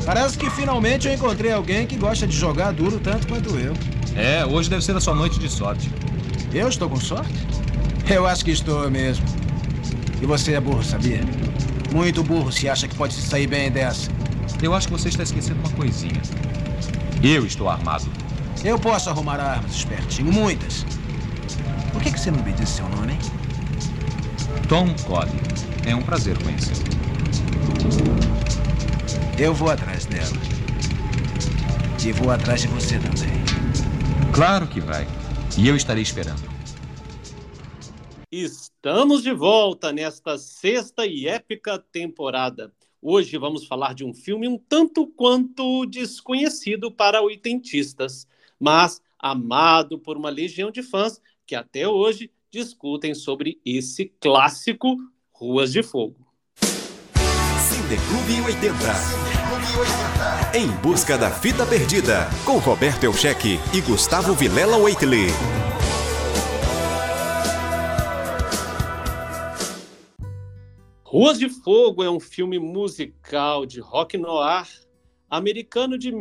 Parece que finalmente eu encontrei alguém que gosta de jogar duro tanto quanto eu. Hoje deve ser a sua noite de sorte. Eu estou com sorte? Eu acho que estou mesmo. E você é burro, sabia? Muito burro se acha que pode se sair bem dessa. Eu acho que você está esquecendo uma coisinha. Eu estou armado. Eu posso arrumar armas, espertinho, muitas. Por que você não me disse seu nome, hein? Tom Cody. É um prazer conhecê-lo. Eu vou atrás dela. E vou atrás de você também. Claro que vai. E eu estarei esperando. Estamos de volta nesta sexta e épica temporada. Hoje vamos falar de um filme um tanto quanto desconhecido para oitentistas, mas amado por uma legião de fãs que até hoje discutem sobre esse clássico Ruas de Fogo. Cineclube 80. Em busca da fita perdida, com Roberto Elcheque e Gustavo Vilela Waitley. Ruas de Fogo é um filme musical de rock noir americano de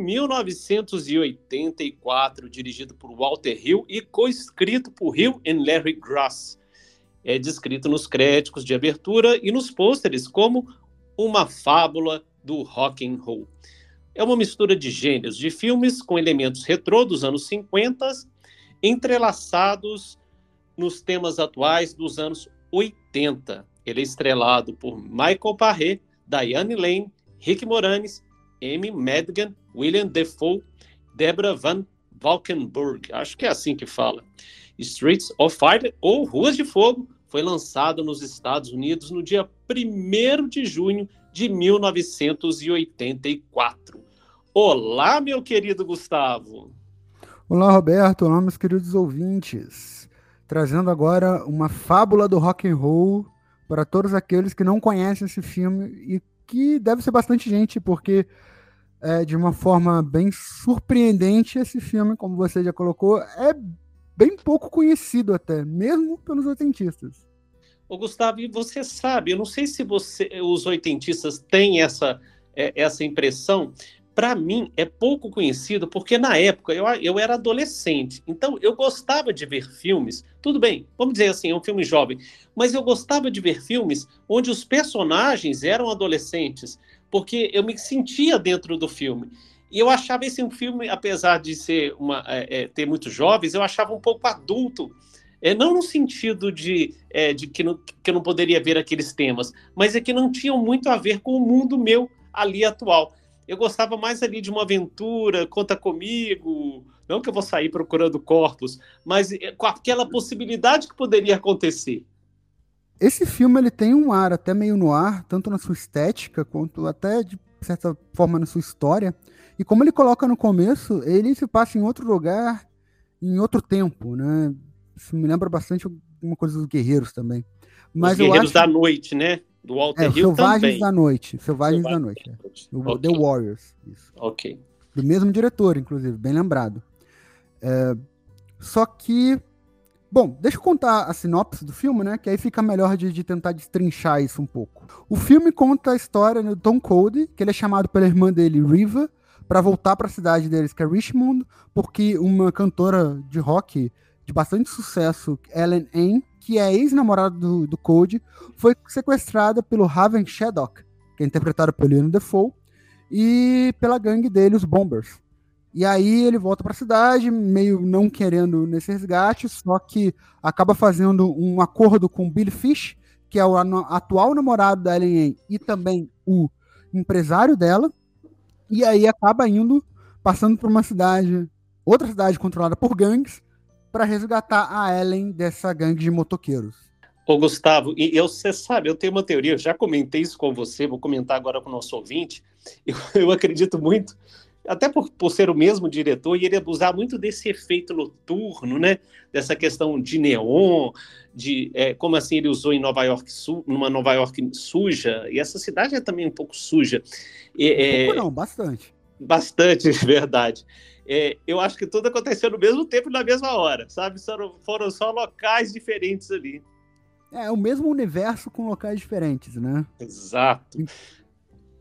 1984, dirigido por Walter Hill e co-escrito por Hill e Larry Gross. É descrito nos créditos de abertura e nos pôsteres como uma fábula do rock and roll. É uma mistura de gêneros de filmes com elementos retrô dos anos 50, entrelaçados nos temas atuais dos anos 80. Ele é estrelado por Michael Paré, Diane Lane, Rick Moranis, Amy Madigan, William Dafoe, Deborah Van Valkenburg, acho que é assim que fala. Streets of Fire, ou Ruas de Fogo, foi lançado nos Estados Unidos no dia 1º de junho de 1984. Olá, meu querido Gustavo. Olá, Roberto. Olá, meus queridos ouvintes. Trazendo agora uma fábula do rock and roll para todos aqueles que não conhecem esse filme e que deve ser bastante gente, porque de uma forma bem surpreendente esse filme, como você já colocou, é bem pouco conhecido até, mesmo pelos oitentistas. Ô Gustavo, e você sabe, eu não sei se os oitentistas têm essa impressão. Para mim, é pouco conhecido, porque na época eu era adolescente, então eu gostava de ver filmes, tudo bem, vamos dizer assim, é um filme jovem, mas eu gostava de ver filmes onde os personagens eram adolescentes, porque eu me sentia dentro do filme. E eu achava esse um filme, apesar de ser ter muitos jovens, eu achava um pouco adulto, não no sentido de que eu não poderia ver aqueles temas, mas é que não tinham muito a ver com o mundo meu ali atual. Eu gostava mais ali de uma aventura, conta comigo, não que eu vou sair procurando corpos, mas com aquela possibilidade que poderia acontecer. Esse filme ele tem um ar até meio noir, tanto na sua estética, quanto até, de certa forma, na sua história. E como ele coloca no começo, ele se passa em outro lugar, em outro tempo, né? Isso me lembra bastante uma coisa dos Guerreiros também. Mas Os Guerreiros da Noite, né? Do Walter Hill Selvagens também. da Noite. Selvagens da Noite. Okay. The Warriors. Isso. Ok. Do mesmo diretor, inclusive, bem lembrado. Só que... Bom, deixa eu contar a sinopse do filme, né? Que aí fica melhor de tentar destrinchar isso um pouco. O filme conta a história do Tom Cody, que ele é chamado pela irmã dele, Riva, para voltar para a cidade deles, que é Richmond, porque uma cantora de rock de bastante sucesso, Ellen Aim, que é ex-namorada do Cody, foi sequestrada pelo Raven Shaddock, que é interpretado pelo William Dafoe, e pela gangue dele, os Bombers. E aí ele volta para a cidade, meio não querendo nesse resgate, só que acaba fazendo um acordo com Billy Fish, que é o atual namorado da Ellen Aim, e também o empresário dela, e aí acaba passando por outra cidade controlada por gangues, para resgatar a Ellen dessa gangue de motoqueiros. Ô Gustavo, você sabe, eu tenho uma teoria, eu já comentei isso com você, vou comentar agora com o nosso ouvinte, eu acredito muito, até por ser o mesmo diretor, e ele abusar muito desse efeito noturno, né? Dessa questão de neon, como assim ele usou em Nova York, numa Nova York suja, e essa cidade é também um pouco suja. Pouco não, bastante. Bastante, verdade. Eu acho que tudo aconteceu no mesmo tempo e na mesma hora, sabe? Foram só locais diferentes ali. O mesmo universo com locais diferentes, né? Exato.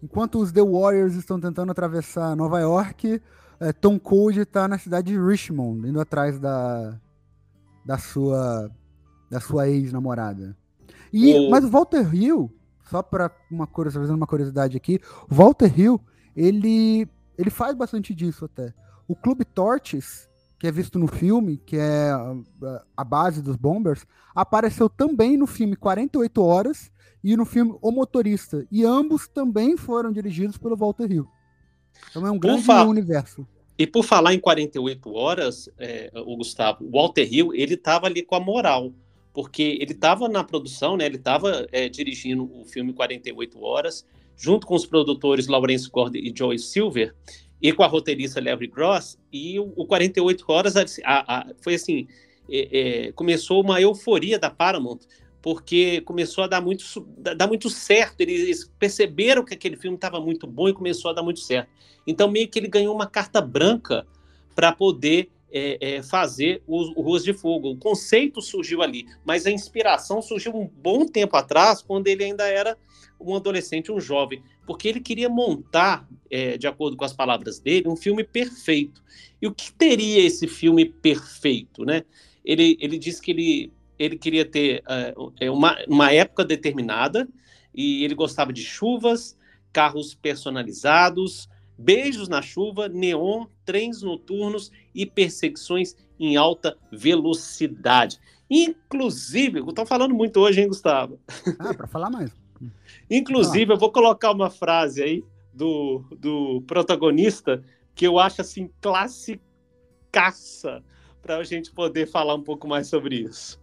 Enquanto os The Warriors estão tentando atravessar Nova York, Tom Cruise está na cidade de Richmond, indo atrás da sua ex-namorada. Mas o Walter Hill, só para fazendo uma curiosidade aqui, o Walter Hill, ele faz bastante disso até. O Clube Torches, que é visto no filme, que é a base dos Bombers, apareceu também no filme 48 Horas e no filme O Motorista. E ambos também foram dirigidos pelo Walter Hill. Então é um grande universo. E por falar em 48 Horas, o Gustavo, o Walter Hill, ele estava ali com a moral, porque ele estava na produção, né? Ele estava dirigindo o filme 48 Horas, junto com os produtores Lawrence Gordon e Joel Silver, e com a roteirista Larry Gross, e o 48 Horas foi assim, começou uma euforia da Paramount, porque começou a dar muito certo, eles perceberam que aquele filme estava muito bom e começou a dar muito certo. Então meio que ele ganhou uma carta branca para poder fazer o Ruas de Fogo. O conceito surgiu ali, mas a inspiração surgiu um bom tempo atrás, quando ele ainda era um adolescente, um jovem, porque ele queria montar, de acordo com as palavras dele, um filme perfeito. E o que teria esse filme perfeito, né? Ele disse que ele queria ter uma época determinada, e ele gostava de chuvas, carros personalizados, beijos na chuva, neon, trens noturnos e perseguições em alta velocidade. Inclusive, eu estou falando muito hoje, hein, Gustavo? Para falar mais. Inclusive, eu vou colocar uma frase aí do protagonista que eu acho assim classicaça para a gente poder falar um pouco mais sobre isso.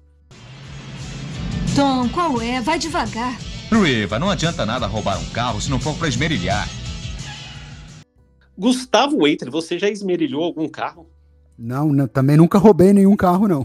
Tom, qual é? Vai devagar. Ruiva, não adianta nada roubar um carro se não for para esmerilhar. Gustavo Waitley, você já esmerilhou algum carro? Não, também nunca roubei nenhum carro, não.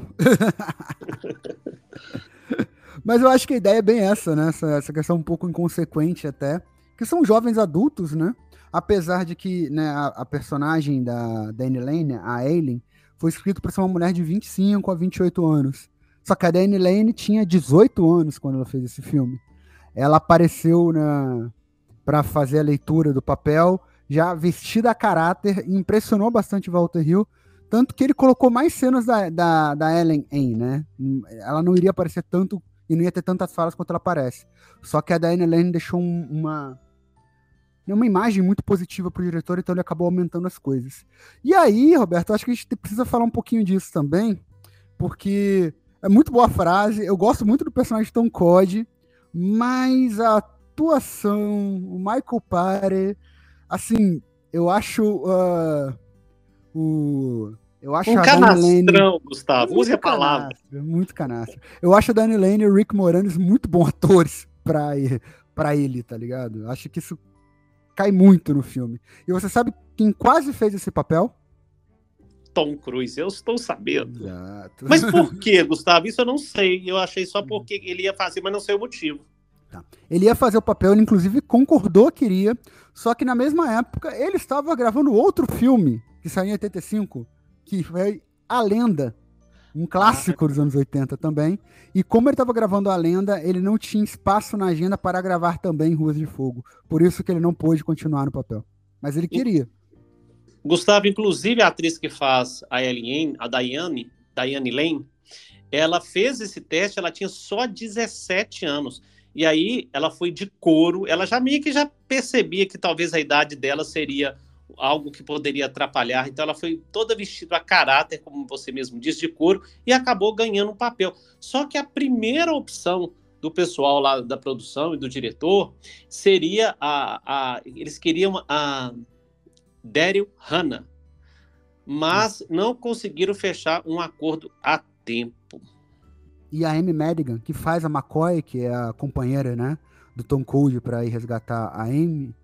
Mas eu acho que a ideia é bem essa, né? Essa questão um pouco inconsequente até, que são jovens adultos, né? Apesar de que, né, a personagem da Dani Lane, a Aileen, foi escrita para ser uma mulher de 25 a 28 anos. Só que a Dani Lane tinha 18 anos quando ela fez esse filme. Ela apareceu para fazer a leitura do papel, já vestida a caráter, e impressionou bastante o Walter Hill, tanto que ele colocou mais cenas da Ellen Ain, né? Ela não iria aparecer tanto e não ia ter tantas falas quanto ela aparece. Só que a Diane Lane deixou uma imagem muito positiva pro diretor, então ele acabou aumentando as coisas. E aí, Roberto, eu acho que a gente precisa falar um pouquinho disso também, porque é muito boa a frase, eu gosto muito do personagem de Tom Cruise, mas a atuação, o Michael Paré, assim, eu acho eu acho um a Dani Lane, Gustavo, use a palavra. Muito canastra. Eu acho a Dani Lane e o Rick Moranis muito bons atores pra ele, tá ligado? Eu acho que isso cai muito no filme. E você sabe quem quase fez esse papel? Tom Cruise, eu estou sabendo. Exato. Mas por que, Gustavo? Isso eu não sei. Eu achei só porque ele ia fazer, mas não sei o motivo. Tá. Ele ia fazer o papel, ele inclusive concordou que iria, só que na mesma época ele estava gravando outro filme, que saiu em 85, que foi A Lenda, um clássico dos anos 80 também, e como ele estava gravando A Lenda, ele não tinha espaço na agenda para gravar também Ruas de Fogo, por isso que ele não pôde continuar no papel, mas ele queria. Gustavo, inclusive a atriz que faz a Ellen, a Diane Lane, ela fez esse teste, ela tinha só 17 anos, e aí ela foi de couro, ela já meio que já percebia que talvez a idade dela seria algo que poderia atrapalhar, então ela foi toda vestida a caráter, como você mesmo disse, de couro, e acabou ganhando um papel. Só que a primeira opção do pessoal lá da produção e do diretor seria eles queriam a Daryl Hannah, mas não conseguiram fechar um acordo a tempo. E a Amy Madigan, que faz a McCoy, que é a companheira, né, do Tom Cruise para ir resgatar a Amy,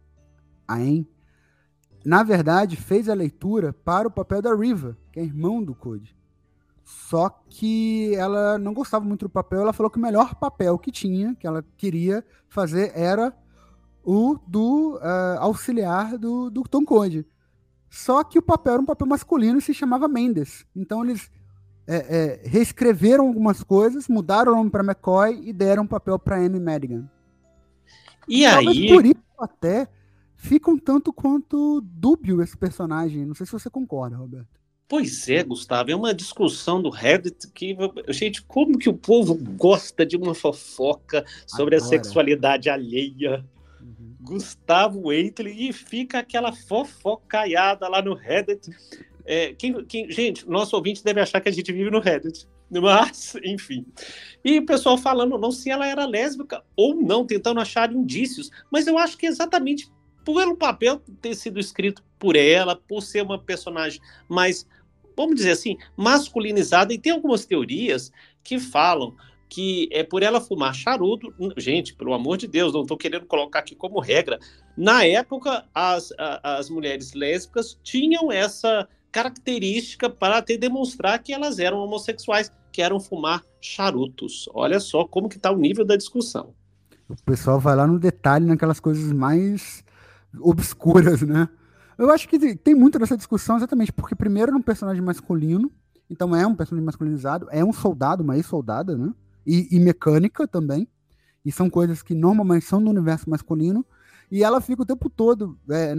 na verdade, fez a leitura para o papel da Riva, que é irmão do Code. Só que ela não gostava muito do papel, ela falou que o melhor papel que tinha, que ela queria fazer, era o do auxiliar do Tom Cruise. Só que o papel era um papel masculino e se chamava Mendes. Então eles reescreveram algumas coisas, mudaram o nome para McCoy e deram um papel para Amy Madigan. E talvez aí... por isso até fica um tanto quanto dúbio esse personagem. Não sei se você concorda, Roberto. Pois é, Gustavo, é uma discussão do Reddit que, gente, como que o povo gosta de uma fofoca sobre a sexualidade alheia? Gustavo Waitley, e fica aquela fofocaiada lá no Reddit. Gente, nosso ouvinte deve achar que a gente vive no Reddit, mas, enfim. E o pessoal falando não se ela era lésbica ou não, tentando achar indícios, mas eu acho que exatamente pelo papel ter sido escrito por ela, por ser uma personagem mais, vamos dizer assim, masculinizada, e tem algumas teorias que falam que é por ela fumar charuto. Gente, pelo amor de Deus, não estou querendo colocar aqui como regra. Na época, as mulheres lésbicas tinham essa característica para demonstrar que elas eram homossexuais, que eram fumar charutos. Olha só como que está o nível da discussão. O pessoal vai lá no detalhe, naquelas coisas mais obscuras, né? Eu acho que tem muito dessa discussão exatamente porque primeiro é um personagem masculino, então é um personagem masculinizado, é um soldado, uma ex-soldada, né? E mecânica também, e são coisas que normalmente são do universo masculino, e ela fica o tempo todo,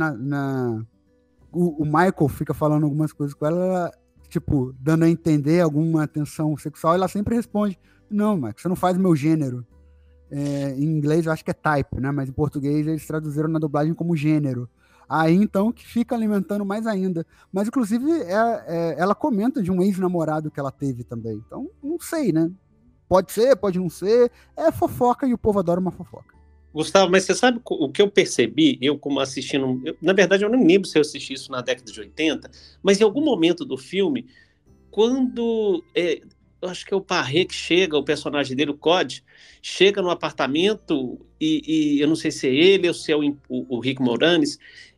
o Michael fica falando algumas coisas com ela, tipo, dando a entender alguma tensão sexual, e ela sempre responde, não, Michael, você não faz meu gênero. Em inglês eu acho que é type, né? Mas em português eles traduziram na dublagem como gênero. Aí então que fica alimentando mais ainda. Mas inclusive ela comenta de um ex-namorado que ela teve também. Então não sei, né? Pode ser, pode não ser. É fofoca e o povo adora uma fofoca. Gustavo, mas você sabe o que eu percebi, eu como assistindo... na verdade eu não lembro se eu assisti isso na década de 80, mas em algum momento do filme, quando... eu acho que é o Parré que chega, o personagem dele, o Cod, chega no apartamento e eu não sei se é ele ou se é o Rick Moranis,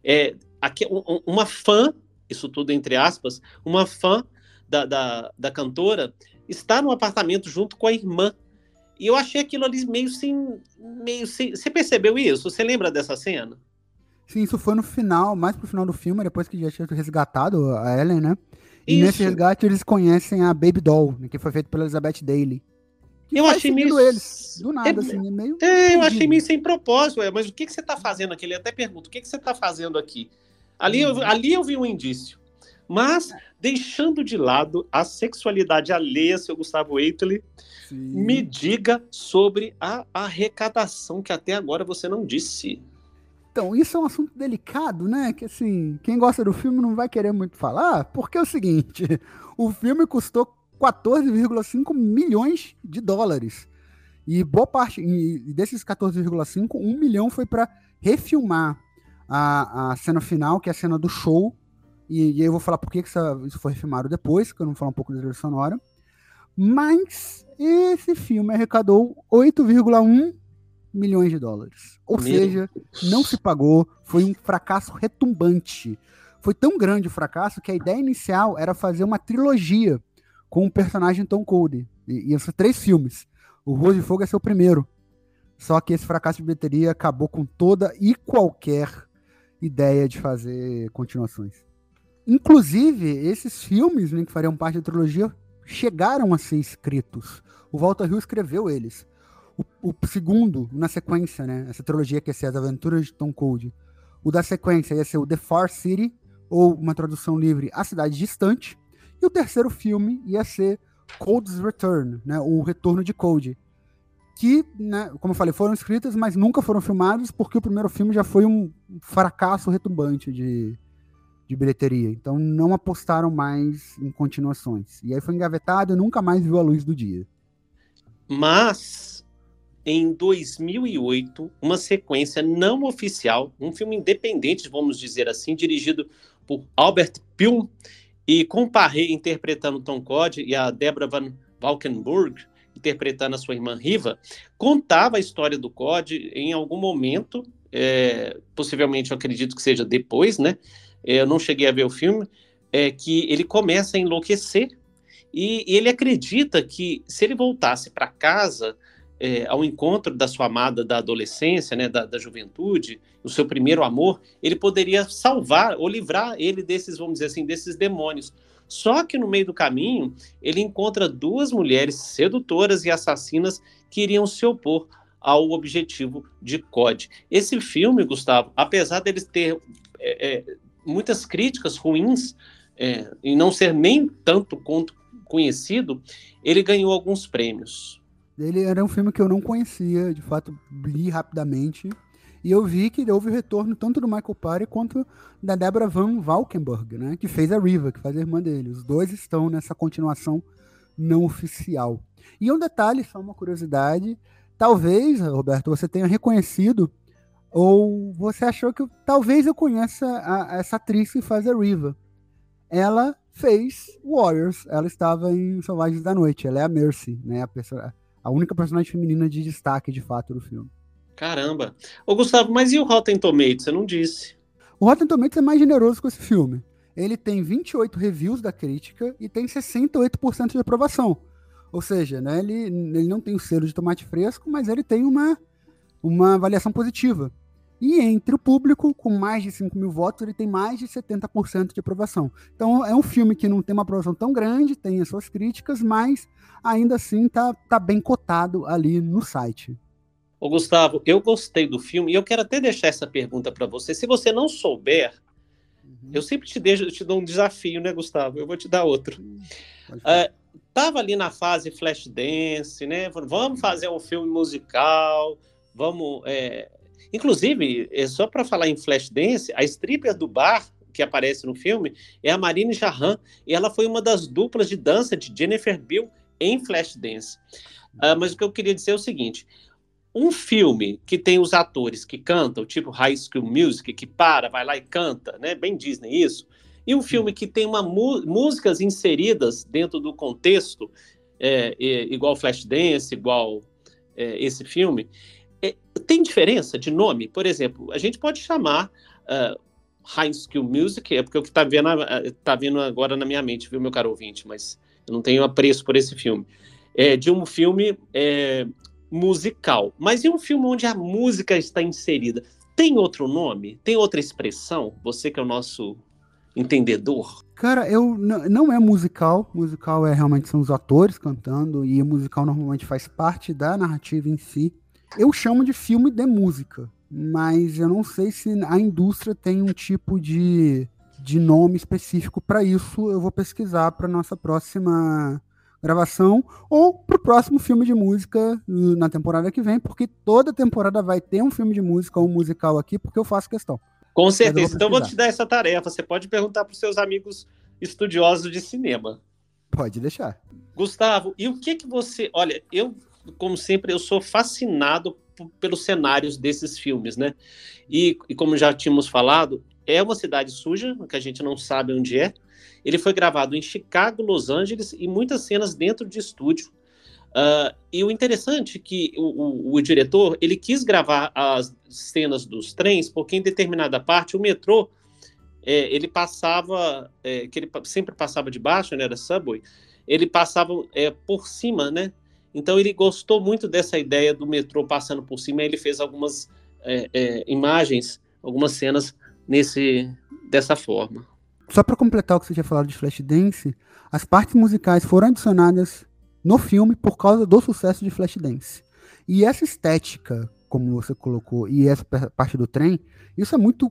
uma fã, isso tudo entre aspas, uma fã da cantora está no apartamento junto com a irmã. E eu achei aquilo ali meio sem... Você percebeu isso? Você lembra dessa cena? Sim, isso foi no final, mais pro final do filme, depois que já tinha resgatado a Ellen, né? E isso. Nesse resgate eles conhecem a Baby Doll, né, que foi feito pela Elizabeth Daily. Eu achei meio... eles, do nada, assim, meio... eu achei meio sem propósito, mas o que você tá fazendo aqui? Ele até pergunta, o que você tá fazendo aqui? Ali eu vi um indício. Mas, deixando de lado a sexualidade alheia, seu Gustavo Waitley, me diga sobre a arrecadação que até agora você não disse. Então, isso é um assunto delicado, né? Que assim, quem gosta do filme não vai querer muito falar, porque é o seguinte, o filme custou 14,5 milhões de dólares. E boa parte desses 14,5, 1 milhão foi para refilmar a cena final, que é a cena do show. E aí eu vou falar por que isso foi refilmado depois, que eu não vou falar um pouco da trilha sonora. Mas esse filme arrecadou 8,1 milhões de dólares. Ou seja, não se pagou, foi um fracasso retumbante. Foi tão grande o fracasso que a ideia inicial era fazer uma trilogia com o personagem Tom Cody. Iam ser 3 filmes. O Rua de Fogo ia ser o primeiro. Só que esse fracasso de bilheteria acabou com toda e qualquer ideia de fazer continuações. Inclusive, esses filmes, né, que fariam parte da trilogia chegaram a ser escritos. O Walter Hill escreveu eles. O segundo, na sequência, né? Essa trilogia que ia ser As Aventuras de Tom Cody. O da sequência ia ser o The Far City, ou uma tradução livre, A Cidade Distante. E o terceiro filme ia ser Cody's Return, né? O Retorno de Cody. Que, né, como eu falei, foram escritas, mas nunca foram filmados, porque o primeiro filme já foi um fracasso retumbante de bilheteria. Então não apostaram mais em continuações. E aí foi engavetado e nunca mais viu a luz do dia. Mas, em 2008, uma sequência não oficial, um filme independente, vamos dizer assim, dirigido por Albert Pyun, e com Parré interpretando Tom Cody e a Deborah Van Valkenburg interpretando a sua irmã Riva, contava a história do Cody em algum momento, possivelmente eu acredito que seja depois, né? Eu não cheguei a ver o filme, que ele começa a enlouquecer e ele acredita que se ele voltasse para casa ao encontro da sua amada da adolescência, né, da juventude, o seu primeiro amor, ele poderia salvar ou livrar ele desses, vamos dizer assim, desses demônios. Só que no meio do caminho, ele encontra 2 mulheres sedutoras e assassinas que iriam se opor ao objetivo de COD. Esse filme, Gustavo, apesar dele ter muitas críticas ruins, e não ser nem tanto quanto conhecido, ele ganhou alguns prêmios. Ele era um filme que eu não conhecia, de fato, li rapidamente, e eu vi que houve o retorno tanto do Michael Parry quanto da Deborah Van Valkenburg, né, que fez a Riva, que faz a irmã dele. Os dois estão nessa continuação não oficial. E um detalhe, só uma curiosidade, talvez, Roberto, você tenha reconhecido, ou você achou que talvez eu conheça essa atriz que faz a Riva. Ela fez Warriors, ela estava em Selvagens da Noite, ela é a Mercy, né, a única personagem feminina de destaque, de fato, do filme. Caramba! Ô, Gustavo, mas e o Rotten Tomatoes? Você não disse. O Rotten Tomatoes é mais generoso com esse filme. Ele tem 28 reviews da crítica e tem 68% de aprovação. Ou seja, né, ele não tem o selo de tomate fresco, mas ele tem uma avaliação positiva. E entre o público, com mais de 5 mil votos, ele tem mais de 70% de aprovação. Então é um filme que não tem uma aprovação tão grande, tem as suas críticas, mas ainda assim tá bem cotado ali no site. Ô, Gustavo, eu gostei do filme e eu quero até deixar essa pergunta para você. Se você não souber, eu sempre te dou um desafio, né, Gustavo? Eu vou te dar outro. Tava ali na fase Flashdance, né? Vamos fazer um filme musical, vamos... Inclusive, só para falar em Flashdance, a stripper do bar que aparece no filme é a Marine Jahan, e ela foi uma das duplas de dança de Jennifer Beal em Flashdance. Mas o que eu queria dizer é o seguinte: um filme que tem os atores que cantam, tipo High School Music, que vai lá e canta, né? Bem Disney isso, e um filme que tem músicas inseridas dentro do contexto, igual Flashdance, igual esse filme, tem diferença de nome? Por exemplo, a gente pode chamar High School Music, porque é o que tá vindo agora na minha mente, viu, meu caro ouvinte, mas eu não tenho apreço por esse filme. De um filme musical. Mas e um filme onde a música está inserida? Tem outro nome? Tem outra expressão? Você que é o nosso entendedor? Cara, não é musical. Musical realmente são os atores cantando, e o musical normalmente faz parte da narrativa em si. Eu chamo de filme de música, mas eu não sei se a indústria tem um tipo de nome específico para isso. Eu vou pesquisar para nossa próxima gravação ou para o próximo filme de música na temporada que vem, porque toda temporada vai ter um filme de música ou um musical aqui, porque eu faço questão. Com certeza. Então eu vou te dar essa tarefa. Você pode perguntar para os seus amigos estudiosos de cinema. Pode deixar. Gustavo, e o que você... Olha, como sempre, eu sou fascinado pelos cenários desses filmes, né? E como já tínhamos falado, é uma cidade suja, que a gente não sabe onde é. Ele foi gravado em Chicago, Los Angeles, e muitas cenas dentro de estúdio. E o interessante é que o diretor, ele quis gravar as cenas dos trens, porque em determinada parte o metrô, ele passava, que ele sempre passava de baixo, né, era subway, ele passava por cima, né? Então ele gostou muito dessa ideia do metrô passando por cima, e ele fez algumas imagens, algumas cenas dessa forma. Só para completar o que você tinha falado de Flashdance, as partes musicais foram adicionadas no filme por causa do sucesso de Flashdance. E essa estética, como você colocou, e essa parte do trem, isso é muito,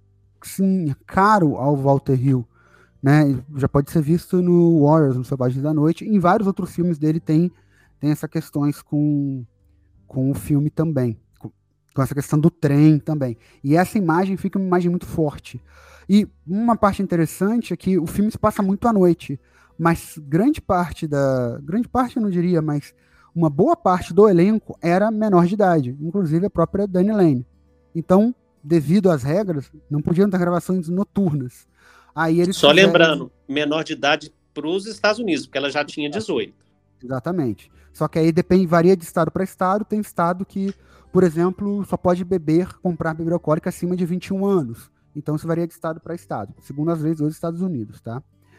sim, caro ao Walter Hill, né? Já pode ser visto no Warriors, no Selvagens da Noite, e em vários outros filmes dele tem essas questões com o filme também, com essa questão do trem também. E essa imagem fica uma imagem muito forte. E uma parte interessante é que o filme se passa muito à noite, mas grande parte eu não diria, mas uma boa parte do elenco era menor de idade, inclusive a própria Dani Lane. Então, devido às regras, não podiam ter gravações noturnas. Aí eles lembrando, menor de idade para os Estados Unidos, porque ela já tinha 18. Exatamente. Só que aí varia de estado para estado. Tem estado que, por exemplo, só pode comprar bebida alcoólica acima de 21 anos. Então isso varia de estado para estado, segundo as leis dos Estados Unidos, tá?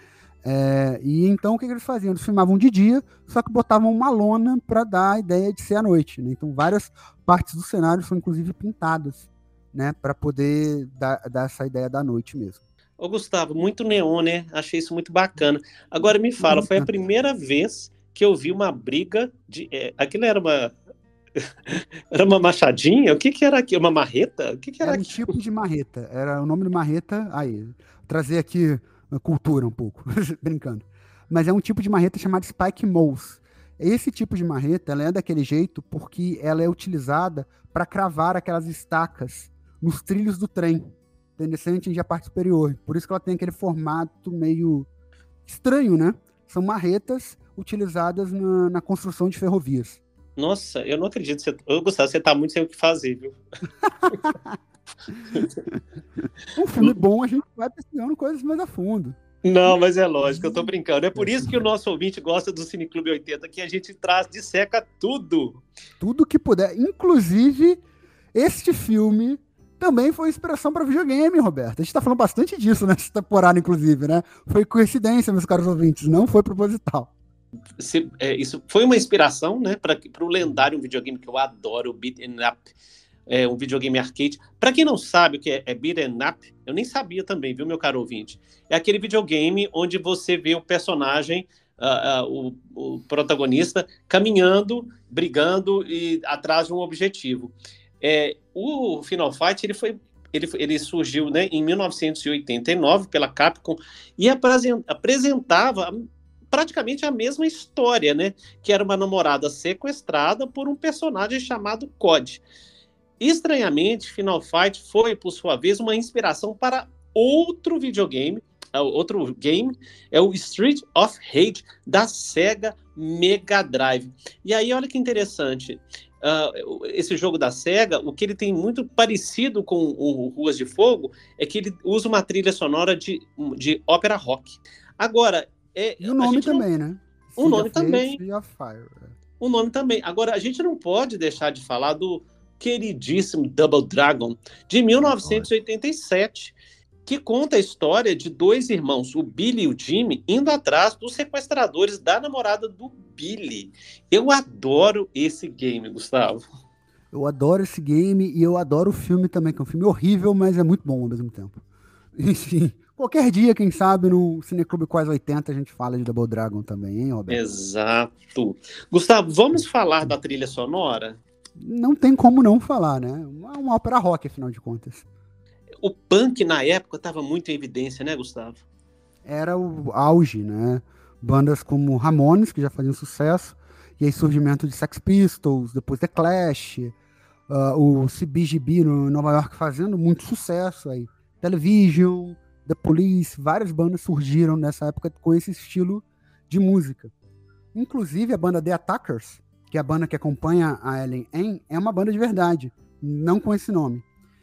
E então o que eles faziam? Eles filmavam de dia, só que botavam uma lona para dar a ideia de ser à noite, né? Então várias partes do cenário são inclusive pintadas, né? Para poder dar essa ideia da noite mesmo. Ô Gustavo, muito neon, né? Achei isso muito bacana. Agora me fala, foi a primeira vez que eu vi uma briga aquilo era Era uma machadinha? O que que era aqui? Uma marreta? O que que era Era um aquilo? tipo de marreta. Era o nome de marreta. Aí, trazer aqui a cultura um pouco, brincando. Mas é um tipo de marreta chamado Spike Moles. Esse tipo de marreta, ela é daquele jeito porque ela é utilizada para cravar aquelas estacas nos trilhos do trem, entendeu? Sem atingir a parte superior. Por isso que ela tem aquele formato meio estranho, né? São marretas utilizadas na construção de ferrovias. Nossa, eu não acredito. Gustavo, você tá muito sem o que fazer, viu? Um filme bom, a gente vai pesquisando coisas mais a fundo. Não, mas é lógico, eu tô brincando. É por isso que o nosso ouvinte gosta do Cineclube 80, que a gente traz, disseca tudo. Tudo que puder. Inclusive, este filme também foi inspiração para videogame, Roberto. A gente tá falando bastante disso nessa temporada, inclusive, né? Foi coincidência, meus caros ouvintes, não foi proposital. Isso foi uma inspiração, né, para o lendário videogame que eu adoro, o Beat'em Up. É um videogame arcade. Para quem não sabe o que é Beat'em Up, eu nem sabia também, viu, meu caro ouvinte? É aquele videogame onde você vê o personagem, o protagonista, caminhando, brigando e atrás de um objetivo. O Final Fight ele surgiu, né, em 1989 pela Capcom e apresentava praticamente a mesma história, né, que era uma namorada sequestrada por um personagem chamado COD. Estranhamente, Final Fight foi, por sua vez, uma inspiração para outro videogame, outro game, é o Street of Rage, da Sega Mega Drive. E aí, olha que interessante, esse jogo da Sega, o que ele tem muito parecido com o Ruas de Fogo, é que ele usa uma trilha sonora de ópera rock. Agora... E o nome também, né? O nome também. O nome também. Agora, a gente não pode deixar de falar do queridíssimo Double Dragon, de 1987, que conta a história de dois irmãos, o Billy e o Jimmy, indo atrás dos sequestradores da namorada do Billy. Eu adoro esse game, Gustavo. Eu adoro esse game e eu adoro o filme também, que é um filme horrível, mas é muito bom ao mesmo tempo. Enfim, qualquer dia, quem sabe, no Cineclube Quase 80 a gente fala de Double Dragon também, hein, Roberto? Exato. Gustavo, vamos falar da trilha sonora? Não tem como não falar, né? Uma ópera rock, afinal de contas. O punk, na época, estava muito em evidência, né, Gustavo? Era o auge, né? Bandas como Ramones, que já faziam sucesso, e aí surgimento de Sex Pistols, depois The Clash, o CBGB no Nova York fazendo muito sucesso, aí Television, The Police, várias bandas surgiram nessa época com esse estilo de música. Inclusive a banda The Attackers, que é a banda que acompanha a Ellen Aim, é uma banda de verdade, não com esse nome.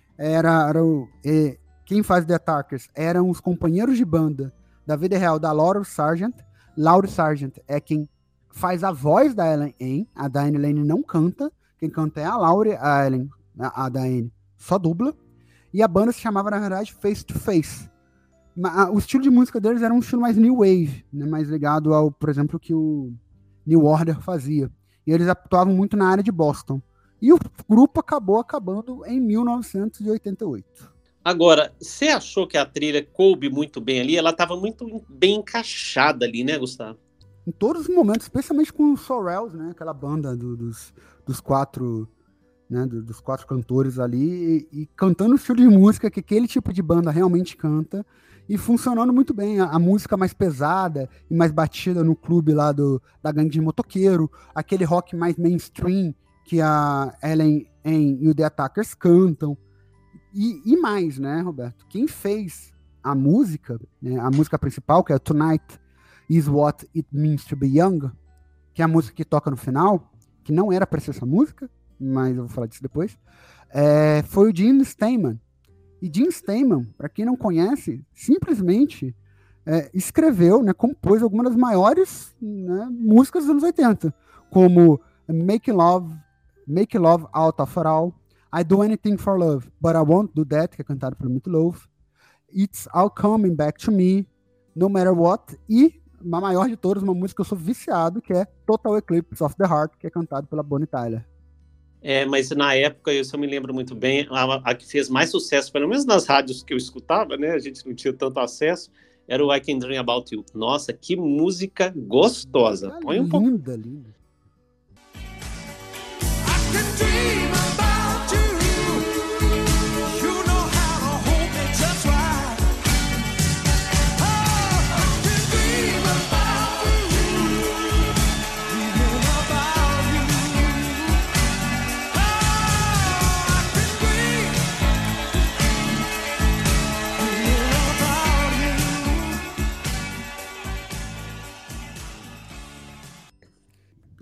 Quem faz The Attackers eram os companheiros de banda da vida real da Laura Sargent. Laura Sargent é quem faz a voz da Ellen Aim, a Diane Lane não canta, quem canta é a Laura, a Ellen, a Diane só dubla, e a banda se chamava, na verdade, Face to Face. O estilo de música deles era um estilo mais new wave, né, mais ligado ao, por exemplo, que o New Order fazia. E eles atuavam muito na área de Boston. E o grupo acabou acabando em 1988. Agora, você achou que a trilha coube muito bem ali? Ela estava muito bem encaixada ali, né, Gustavo? Em todos os momentos, especialmente com os Sorrells, né, aquela banda dos quatro, né, dos quatro cantores ali, e cantando o estilo de música que aquele tipo de banda realmente canta, e funcionando muito bem. A música mais pesada e mais batida no clube lá da gangue de motoqueiro, aquele rock mais mainstream que a Ellen e o The Attackers cantam, e mais, né, Roberto? Quem fez a música, né, a música principal, que é Tonight Is What It Means to Be Young, que é a música que toca no final, que não era para ser essa música, mas eu vou falar disso depois, foi o Gene Steinman. E Gene Steinman, para quem não conhece, simplesmente escreveu, né, compôs algumas das maiores, né, músicas dos anos 80, como Make Love Out of It All, I Do Anything for Love, But I Won't Do That, que é cantado pelo Meat Loaf, It's All Coming Back to Me, No Matter What, e a maior de todas, uma música que eu sou viciado, que é Total Eclipse of the Heart, que é cantado pela Bonnie Tyler. Mas na época, eu me lembro muito bem, a que fez mais sucesso, pelo menos nas rádios que eu escutava, né? A gente não tinha tanto acesso, era o I Can Dream About You. Nossa, que música gostosa. Põe um pouco. Linda, linda. I can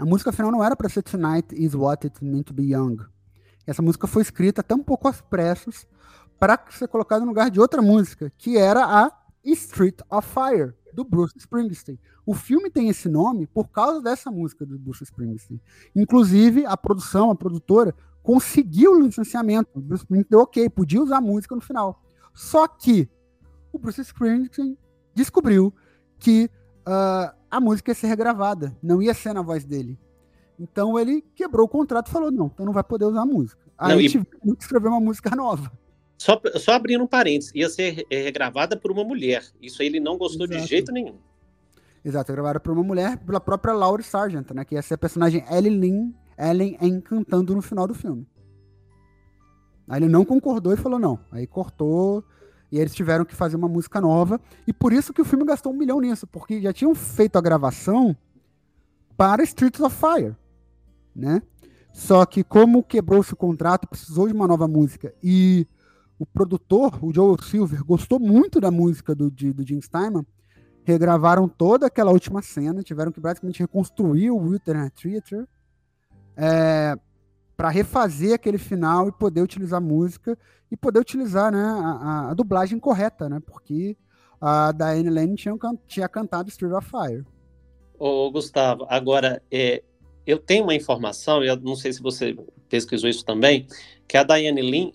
música final não era para ser Tonight Is What It Meant to Be Young. Essa música foi escrita até um pouco às pressas para ser colocada no lugar de outra música, que era a Street of Fire, do Bruce Springsteen. O filme tem esse nome por causa dessa música do Bruce Springsteen. Inclusive, a produtora, conseguiu o licenciamento. O Bruce Springsteen deu ok, podia usar a música no final. Só que o Bruce Springsteen descobriu que a música ia ser regravada, não ia ser na voz dele. Então ele quebrou o contrato e falou, não, então não vai poder usar a música. Aí a gente teve que escrever uma música nova. Só abrindo um parênteses, ia ser regravada por uma mulher. Isso aí ele não gostou de jeito nenhum. Exato, gravada por uma mulher, pela própria Laurie Sargent, né? Que ia ser a personagem Ellen cantando no final do filme. Aí ele não concordou e falou não. Aí cortou, e eles tiveram que fazer uma música nova. E por isso que o filme gastou $1 milhão nisso, porque já tinham feito a gravação para Streets of Fire, né? Só que como quebrou-se o contrato, precisou de uma nova música. E o produtor, o Joel Silver, gostou muito da música do Jim Steinman, regravaram toda aquela última cena, tiveram que basicamente reconstruir o Wilderness Theater para refazer aquele final e poder utilizar a música e poder utilizar, né, a dublagem correta, né, porque a Diane Lane tinha cantado Street of Fire. Ô, Gustavo, agora, eu tenho uma informação, eu não sei se você pesquisou isso também, que a Diane Lane,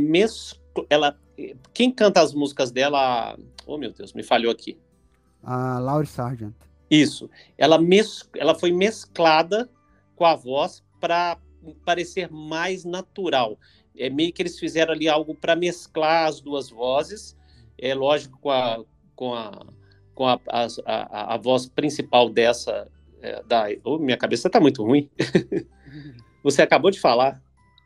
quem canta as músicas dela, oh meu Deus, me falhou aqui. A Laurie Sargent. Isso. Ela foi mesclada com a voz para parecer mais natural. É meio que eles fizeram ali algo para mesclar as duas vozes. É lógico com a voz principal dessa minha cabeça está muito ruim. Você acabou de falar.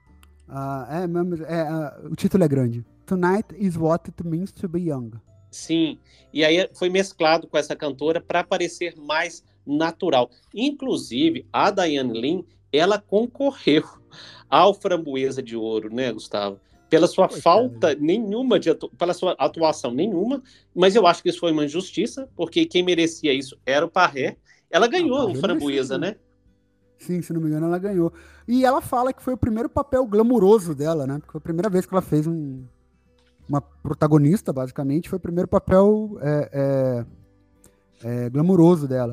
O título é grande. Tonight is what it means to be young. Sim, e aí foi mesclado com essa cantora para parecer mais natural. Inclusive, a Diane Lane, ela concorreu ao Framboesa de Ouro, né, Gustavo? Pela sua falta nenhuma, pela sua atuação nenhuma, mas eu acho que isso foi uma injustiça, porque quem merecia isso era o Parré. Ela ganhou o Framboesa, né? Sim, se não me engano, ela ganhou. E ela fala que foi o primeiro papel glamuroso dela, né? Porque foi a primeira vez que ela fez uma protagonista, basicamente, foi o primeiro papel glamuroso dela.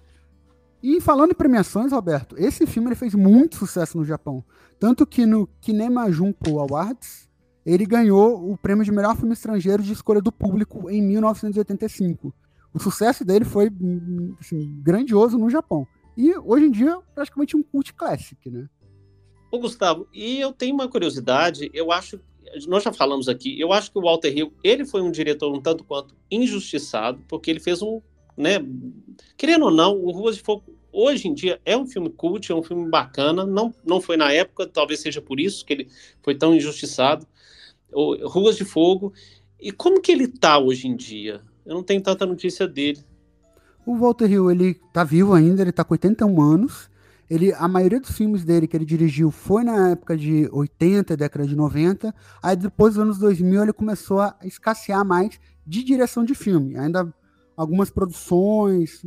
E falando em premiações, Roberto, esse filme ele fez muito sucesso no Japão. Tanto que no Kinema Junko Awards, ele ganhou o prêmio de melhor filme estrangeiro de escolha do público em 1985. O sucesso dele foi assim, grandioso no Japão. E hoje em dia, praticamente um cult classic, né? Ô, Gustavo, e eu tenho uma curiosidade, nós já falamos aqui, eu acho que o Walter Hill, ele foi um diretor um tanto quanto injustiçado, porque ele fez né, querendo ou não, o Ruas de Fogo, hoje em dia, é um filme cult, é um filme bacana, não foi na época, talvez seja por isso que ele foi tão injustiçado, Ruas de Fogo, e como que ele tá hoje em dia? Eu não tenho tanta notícia dele. O Walter Hill, ele tá vivo ainda, ele tá com 81 anos, a maioria dos filmes dele que ele dirigiu foi na época de 80, década de 90, aí depois dos anos 2000 ele começou a escassear mais de direção de filme, ainda algumas produções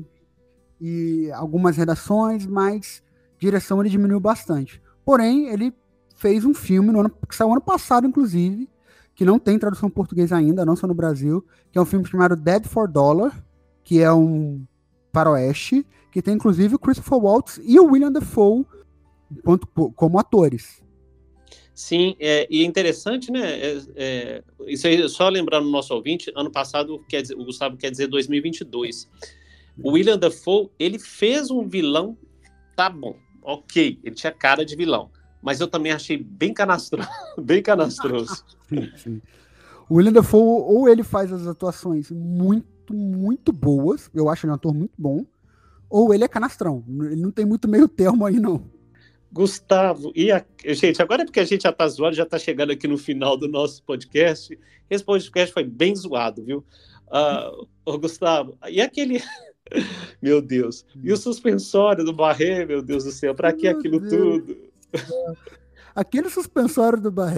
e algumas redações, mas direção ele diminuiu bastante. Porém, ele fez um filme que saiu ano passado, inclusive, que não tem tradução em português ainda, não só no Brasil, que é um filme chamado Dead for Dollar, que é um faroeste, que tem inclusive o Christopher Waltz e o William Dafoe como atores. Sim, e é interessante, né? Isso aí, só lembrando o nosso ouvinte, ano passado, o Gustavo quer dizer 2022. O William Dafoe, ele fez um vilão, tá bom, ok, ele tinha cara de vilão, mas eu também achei bem canastroso. Bem canastroso. Sim. O William Dafoe, ou ele faz as atuações muito, muito boas, eu acho ele um ator muito bom, ou ele é canastrão. Ele não tem muito meio termo aí, não. Gustavo, gente, agora é porque a gente já tá zoando, já tá chegando aqui no final do nosso podcast. Esse podcast foi bem zoado, viu? Gustavo, e aquele... Meu Deus. E o suspensório do Barré, meu Deus do céu, pra que aquilo tudo? Aquele suspensório do Barré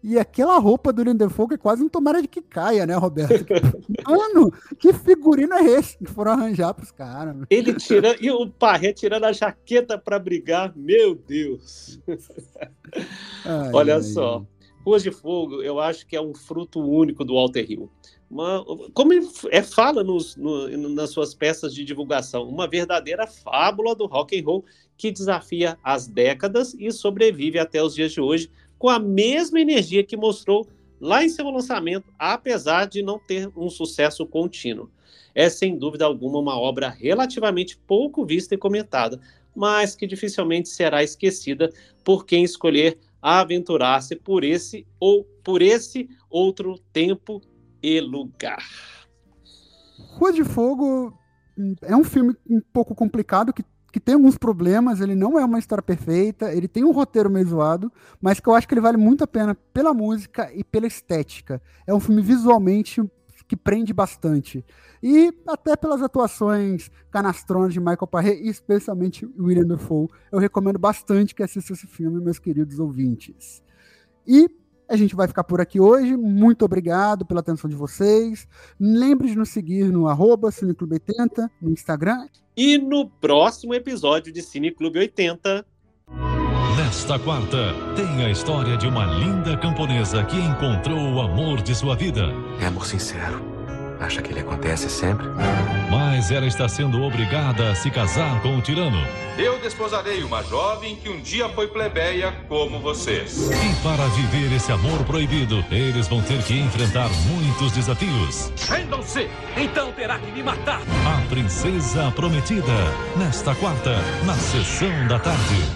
E aquela roupa do Willem Dafoe é quase um tomara de que caia, né, Roberto? Mano, que figurino é esse que foram arranjar pros caras? Ele tirando, e o Parré tirando a jaqueta pra brigar, meu Deus. Olha só, Ruas de Fogo, eu acho que é um fruto único do Walter Hill. Como ele fala nas suas peças de divulgação, uma verdadeira fábula do rock and roll que desafia as décadas e sobrevive até os dias de hoje com a mesma energia que mostrou lá em seu lançamento, apesar de não ter um sucesso contínuo. É, sem dúvida alguma, uma obra relativamente pouco vista e comentada, mas que dificilmente será esquecida por quem escolher aventurar-se por esse outro tempo e lugar. Rua de Fogo é um filme um pouco complicado, que tem alguns problemas, ele não é uma história perfeita, ele tem um roteiro meio zoado, mas que eu acho que ele vale muito a pena pela música e pela estética. É um filme visualmente que prende bastante. E até pelas atuações canastronas de Michael Paré, e especialmente Willem Dafoe, eu recomendo bastante que assistam esse filme, meus queridos ouvintes. E a gente vai ficar por aqui hoje. Muito obrigado pela atenção de vocês. Lembre de nos seguir no @CineClube80 no Instagram. E no próximo episódio de Cine Clube 80... Nesta quarta, tem a história de uma linda camponesa que encontrou o amor de sua vida. É amor sincero. Acha que ele acontece sempre? Mas ela está sendo obrigada a se casar com o tirano. Eu desposarei uma jovem que um dia foi plebeia como vocês. E para viver esse amor proibido, eles vão ter que enfrentar muitos desafios. Rendam-se! Então terá que me matar! A Princesa Prometida, nesta quarta, na Sessão da Tarde.